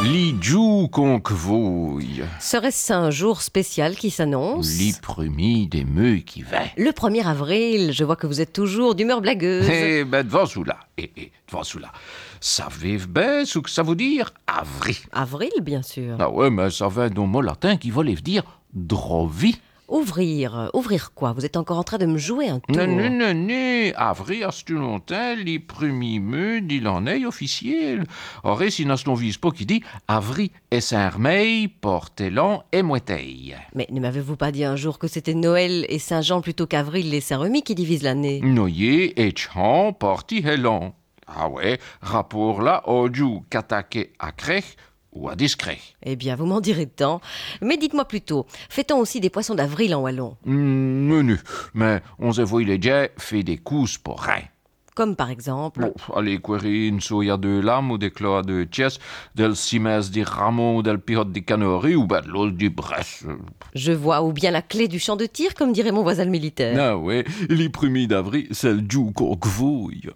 Li giù conquevouille. Serait-ce un jour spécial qui s'annonce? Li prumi des meux qui va. Le 1er avril, je vois que vous êtes toujours d'humeur blagueuse. Eh ben, devant cela. Devant cela. Savez-vous bien ce que ça veut dire, avril? Avril, bien sûr. Ah ouais, mais ça vient d'un mot latin qui voulait dire drovi. Ouvrir. Ouvrir quoi? Vous êtes encore en train de me jouer un tour. Non. Avril, c'est longtemps, les premiers mots, il en est officiel. Or, si nous ne vise pas qui dit avril et Saint-Hermeil, portelon et moiteille. Mais ne m'avez-vous pas dit un jour que c'était Noël et Saint-Jean plutôt qu'Avril et Saint-Remy qui divisent l'année? Noyer et Chan, parti helon. Ah ouais, rapport là, au qu'attaquer à crèche ou à discret. Eh bien, vous m'en direz tant. Mais dites-moi plutôt, fait-on aussi des poissons d'avril en wallon? Non, mais on se voit déjà fait des cousses pour rien. Comme par exemple... Bon, allez, querine, soia de lame ou des clois de ties, del cimes di ramo ou del pirote di canori ou ben de l'os du bresse. Je vois, ou bien la clé du champ de tir, comme dirait mon voisin le militaire. Ah ouais, les premiers d'avril, c'est le giù conquevouille.